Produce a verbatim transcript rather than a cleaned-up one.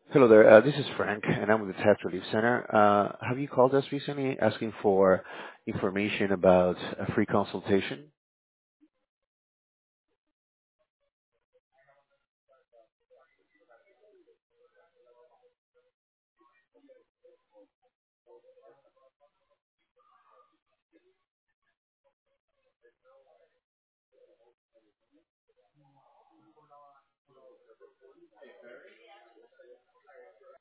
Hello there. Uh, this is Frank, and I'm with the Tax Relief Center. Uh, have you called us recently asking for information about a free consultation?